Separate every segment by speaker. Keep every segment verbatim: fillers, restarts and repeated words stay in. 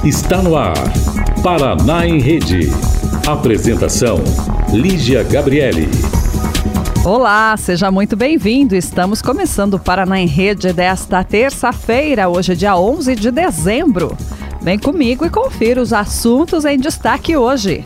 Speaker 1: Está no ar, Paraná em Rede. Apresentação, Lígia Gabriele.
Speaker 2: Olá, seja muito bem-vindo. Estamos começando o Paraná em Rede desta terça-feira, hoje é dia onze de dezembro. Vem comigo e confira os assuntos em destaque hoje.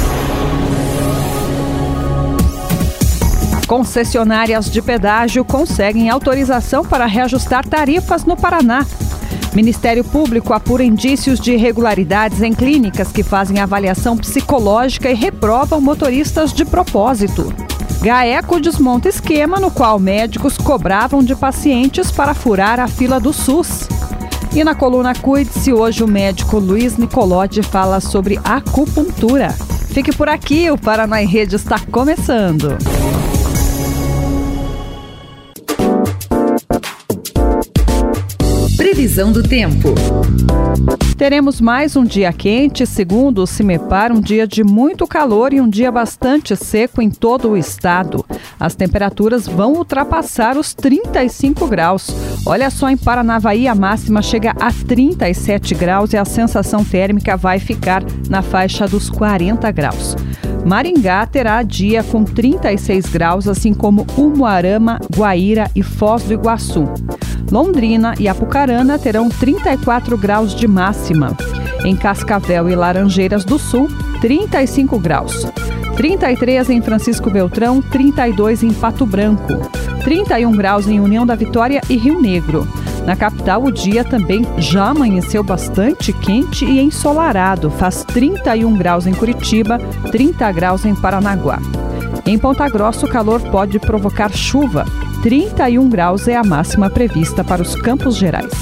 Speaker 2: Concessionárias de pedágio conseguem autorização para reajustar tarifas no Paraná. Ministério Público apura indícios de irregularidades em clínicas que fazem avaliação psicológica e reprovam motoristas de propósito. GAECO desmonta esquema no qual médicos cobravam de pacientes para furar a fila do SUS. E na coluna Cuide-se, hoje o médico Luiz Nicolotti fala sobre acupuntura. Fique por aqui, o Paraná em Rede está começando.
Speaker 3: Previsão do tempo.
Speaker 2: Teremos mais um dia quente, segundo o CIMEPAR, um dia de muito calor e um dia bastante seco em todo o estado. As temperaturas vão ultrapassar os trinta e cinco graus. Olha só, em Paranavaí a máxima chega a trinta e sete graus e a sensação térmica vai ficar na faixa dos quarenta graus. Maringá terá dia com trinta e seis graus, assim como Umuarama, Guaíra e Foz do Iguaçu. Londrina e Apucarana terão trinta e quatro graus de máxima. Em Cascavel e Laranjeiras do Sul, trinta e cinco graus. trinta e três em Francisco Beltrão, trinta e dois em Pato Branco. trinta e um graus em União da Vitória e Rio Negro. Na capital, o dia também já amanheceu bastante quente e ensolarado. Faz trinta e um graus em Curitiba, trinta graus em Paranaguá. Em Ponta Grossa, o calor pode provocar chuva. trinta e um graus é a máxima prevista para os Campos Gerais.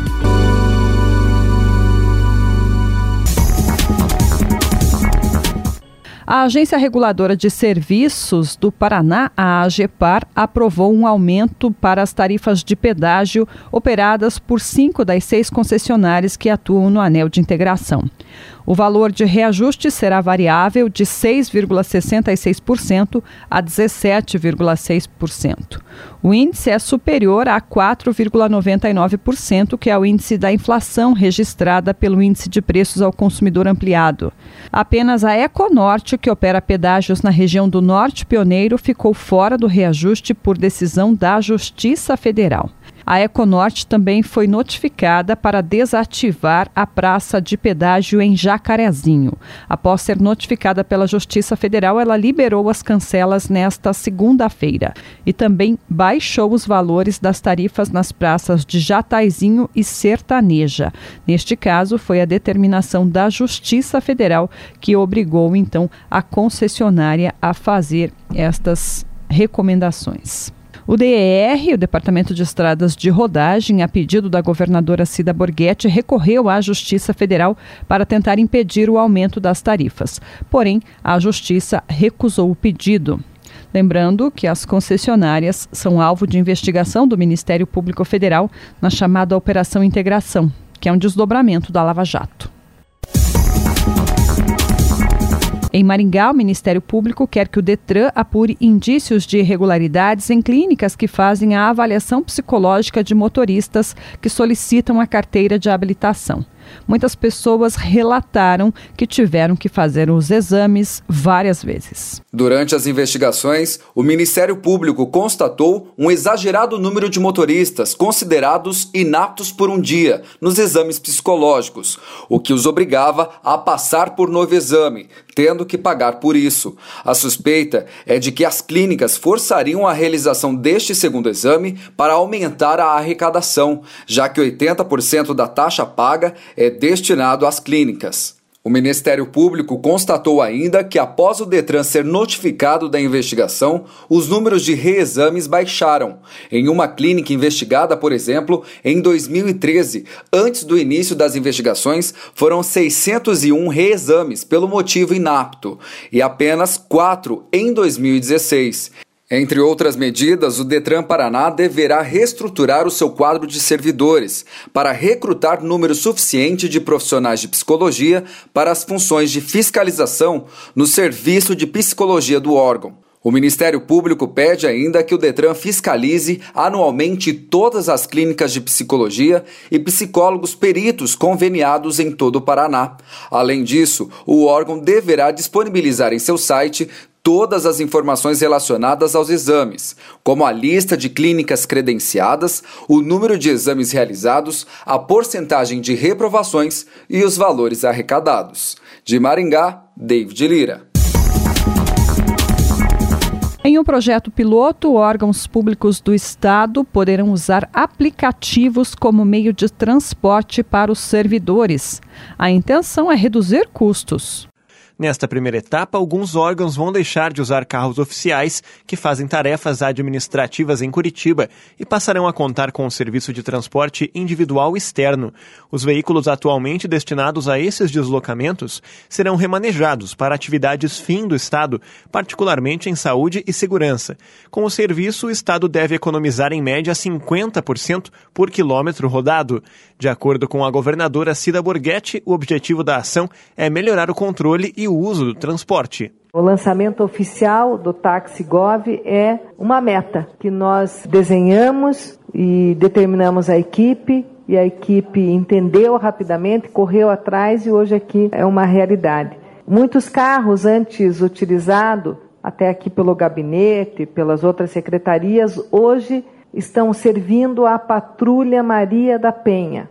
Speaker 2: A Agência Reguladora de Serviços do Paraná, a AGEPAR, aprovou um aumento para as tarifas de pedágio operadas por cinco das seis concessionárias que atuam no anel de integração. O valor de reajuste será variável de seis vírgula sessenta e seis por cento a dezessete vírgula seis por cento. O índice é superior a quatro vírgula noventa e nove por cento, que é o índice da inflação registrada pelo Índice de Preços ao Consumidor Ampliado. Apenas a Econorte, que opera pedágios na região do Norte Pioneiro, ficou fora do reajuste por decisão da Justiça Federal. A Econorte também foi notificada para desativar a praça de pedágio em Jacarezinho. Após ser notificada pela Justiça Federal, ela liberou as cancelas nesta segunda-feira e também baixou os valores das tarifas nas praças de Jataizinho e Sertaneja. Neste caso, foi a determinação da Justiça Federal que obrigou, então, a concessionária a fazer estas recomendações. O D E R, o Departamento de Estradas de Rodagem, a pedido da governadora Cida Borghetti, recorreu à Justiça Federal para tentar impedir o aumento das tarifas. Porém, a Justiça recusou o pedido. Lembrando que as concessionárias são alvo de investigação do Ministério Público Federal na chamada Operação Integração, que é um desdobramento da Lava Jato. Em Maringá, o Ministério Público quer que o Detran apure indícios de irregularidades em clínicas que fazem a avaliação psicológica de motoristas que solicitam a carteira de habilitação. Muitas pessoas relataram que tiveram que fazer os exames várias vezes.
Speaker 4: Durante as investigações, o Ministério Público constatou um exagerado número de motoristas considerados inaptos por um dia nos exames psicológicos, o que os obrigava a passar por novo exame, tendo que pagar por isso. A suspeita é de que as clínicas forçariam a realização deste segundo exame para aumentar a arrecadação, já que oitenta por cento da taxa paga é destinado às clínicas. O Ministério Público constatou ainda que, após o Detran ser notificado da investigação, os números de reexames baixaram. Em uma clínica investigada, por exemplo, em dois mil e treze, antes do início das investigações, foram seiscentos e um reexames pelo motivo inapto e apenas quatro em dois mil e dezesseis. Entre outras medidas, o Detran Paraná deverá reestruturar o seu quadro de servidores para recrutar número suficiente de profissionais de psicologia para as funções de fiscalização no serviço de psicologia do órgão. O Ministério Público pede ainda que o Detran fiscalize anualmente todas as clínicas de psicologia e psicólogos peritos conveniados em todo o Paraná. Além disso, o órgão deverá disponibilizar em seu site todas as informações relacionadas aos exames, como a lista de clínicas credenciadas, o número de exames realizados, a porcentagem de reprovações e os valores arrecadados. De Maringá, David Lira.
Speaker 2: Em um projeto piloto, órgãos públicos do Estado poderão usar aplicativos como meio de transporte para os servidores. A intenção é reduzir custos.
Speaker 3: Nesta primeira etapa, alguns órgãos vão deixar de usar carros oficiais que fazem tarefas administrativas em Curitiba e passarão a contar com o serviço de transporte individual externo. Os veículos atualmente destinados a esses deslocamentos serão remanejados para atividades fim do Estado, particularmente em saúde e segurança. Com o serviço, o Estado deve economizar em média cinquenta por cento por quilômetro rodado. De acordo com a governadora Cida Borghetti, o objetivo da ação é melhorar o controle e o uso do transporte.
Speaker 5: O lançamento oficial do TaxiGov é uma meta que nós desenhamos e determinamos a equipe, e a equipe entendeu rapidamente, correu atrás e hoje aqui é uma realidade. Muitos carros antes utilizados, até aqui pelo gabinete, pelas outras secretarias, hoje estão servindo a Patrulha Maria da Penha.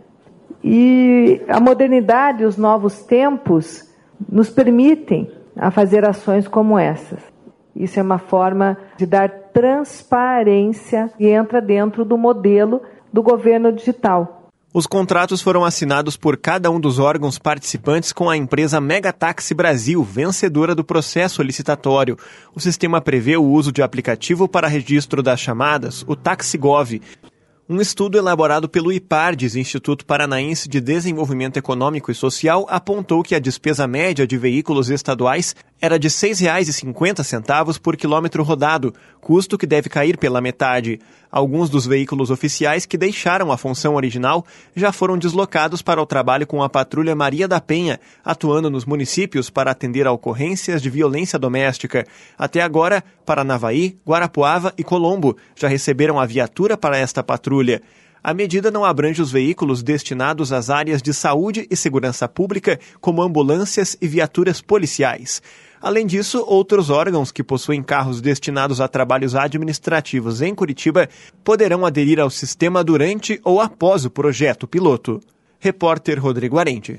Speaker 5: E a modernidade e os novos tempos nos permitem a fazer ações como essas. Isso é uma forma de dar transparência e entra dentro do modelo do governo digital.
Speaker 3: Os contratos foram assinados por cada um dos órgãos participantes com a empresa Megataxi Brasil, vencedora do processo licitatório. O sistema prevê o uso de aplicativo para registro das chamadas, o TaxiGov. Um estudo elaborado pelo IPARDES, Instituto Paranaense de Desenvolvimento Econômico e Social, apontou que a despesa média de veículos estaduais era de seis reais e cinquenta centavos por quilômetro rodado, custo que deve cair pela metade. Alguns dos veículos oficiais que deixaram a função original já foram deslocados para o trabalho com a Patrulha Maria da Penha, atuando nos municípios para atender a ocorrências de violência doméstica. Até agora, Paranavaí, Guarapuava e Colombo já receberam a viatura para esta patrulha. A medida não abrange os veículos destinados às áreas de saúde e segurança pública, como ambulâncias e viaturas policiais. Além disso, outros órgãos que possuem carros destinados a trabalhos administrativos em Curitiba poderão aderir ao sistema durante ou após o projeto piloto. Repórter Rodrigo Arente.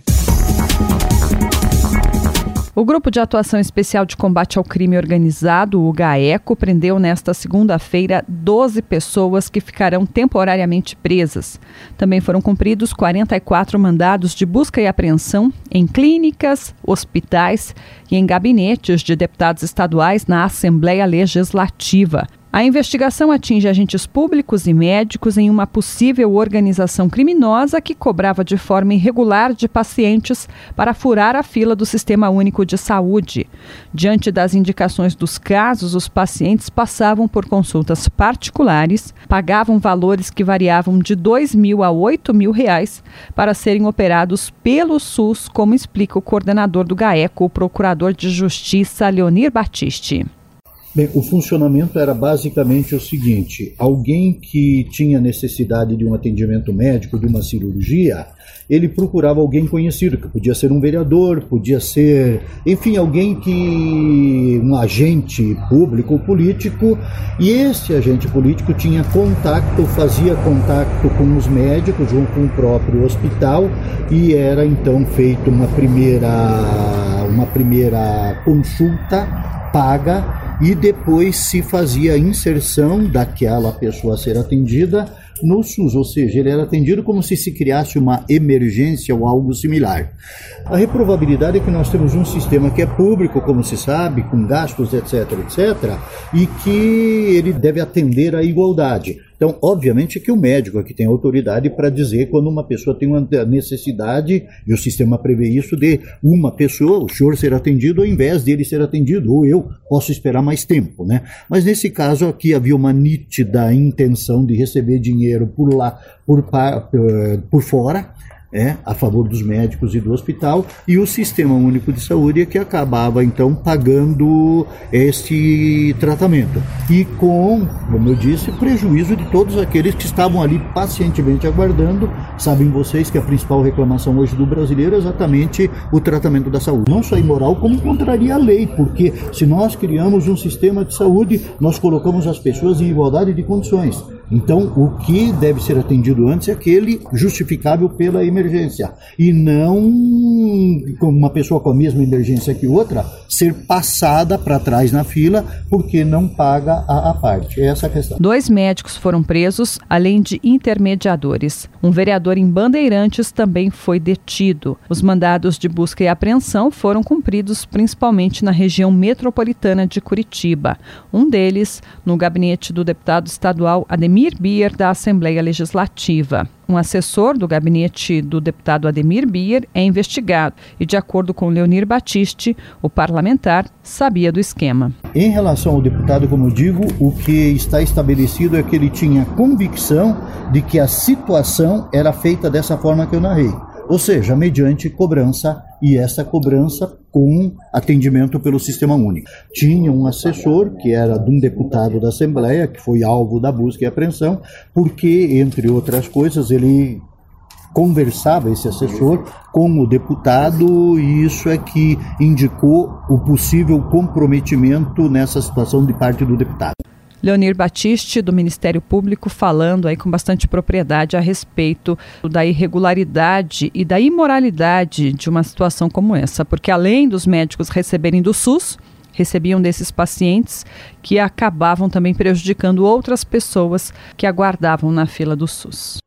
Speaker 2: O Grupo de Atuação Especial de Combate ao Crime Organizado, o GAECO, prendeu nesta segunda-feira doze pessoas que ficarão temporariamente presas. Também foram cumpridos quarenta e quatro mandados de busca e apreensão em clínicas, hospitais e em gabinetes de deputados estaduais na Assembleia Legislativa. A investigação atinge agentes públicos e médicos em uma possível organização criminosa que cobrava de forma irregular de pacientes para furar a fila do Sistema Único de Saúde. Diante das indicações dos casos, os pacientes passavam por consultas particulares, pagavam valores que variavam de dois mil a oito mil reais para serem operados pelo SUS, como explica o coordenador do GAECO, o procurador de Justiça, Leonir Battisti.
Speaker 6: Bem, o funcionamento era basicamente o seguinte: alguém que tinha necessidade de um atendimento médico, de uma cirurgia, ele procurava alguém conhecido, que podia ser um vereador, podia ser, enfim, alguém que, um agente público ou político, e esse agente político tinha contato, fazia contato com os médicos ou com o próprio hospital, e era então feita uma primeira, uma primeira consulta paga, e depois se fazia a inserção daquela pessoa a ser atendida no SUS, ou seja, ele era atendido como se se criasse uma emergência ou algo similar. A reprovabilidade é que nós temos um sistema que é público, como se sabe, com gastos, etc, etcétera, e que ele deve atender à igualdade. Então, obviamente que o médico aqui tem autoridade para dizer quando uma pessoa tem uma necessidade, e o sistema prevê isso, de uma pessoa, o senhor ser atendido ao invés dele ser atendido, ou eu posso esperar mais tempo, né? Mas nesse caso aqui havia uma nítida intenção de receber dinheiro por lá, por, por fora, É, a favor dos médicos e do hospital, e o Sistema Único de Saúde é que acabava, então, pagando este tratamento. E com, como eu disse, prejuízo de todos aqueles que estavam ali pacientemente aguardando. Sabem vocês que a principal reclamação hoje do brasileiro é exatamente o tratamento da saúde. Não só imoral, como contraria a lei, porque se nós criamos um sistema de saúde, nós colocamos as pessoas em igualdade de condições. Então, o que deve ser atendido antes é aquele justificável pela emergência, e não como uma pessoa com a mesma emergência que outra ser passada para trás na fila porque não paga a, a parte. É essa a questão.
Speaker 2: Dois médicos foram presos, além de intermediadores. Um vereador em Bandeirantes também foi detido. Os mandados de busca e apreensão foram cumpridos principalmente na região metropolitana de Curitiba. Um deles no gabinete do deputado estadual Ademir Bier, da Assembleia Legislativa. Um assessor do gabinete do deputado Ademir Bier é investigado e, de acordo com Leonir Batiste, o parlamentar sabia do esquema.
Speaker 6: Em relação ao deputado, como eu digo, o que está estabelecido é que ele tinha convicção de que a situação era feita dessa forma que eu narrei. Ou seja, mediante cobrança, e essa cobrança com atendimento pelo Sistema Único. Tinha um assessor, que era de um deputado da Assembleia, que foi alvo da busca e apreensão, porque, entre outras coisas, ele conversava, esse assessor, com o deputado, e isso é que indicou o possível comprometimento nessa situação de parte do deputado.
Speaker 2: Leonir Batiste, do Ministério Público, falando aí com bastante propriedade a respeito da irregularidade e da imoralidade de uma situação como essa, porque além dos médicos receberem do SUS, recebiam desses pacientes que acabavam também prejudicando outras pessoas que aguardavam na fila do SUS.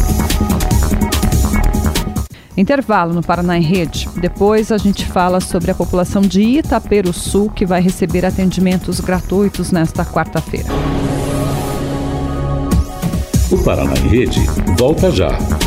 Speaker 2: Intervalo no Paraná em Rede. Depois a gente fala sobre a população de Itaperuçu, que vai receber atendimentos gratuitos nesta quarta-feira.
Speaker 1: O Paraná em Rede volta já.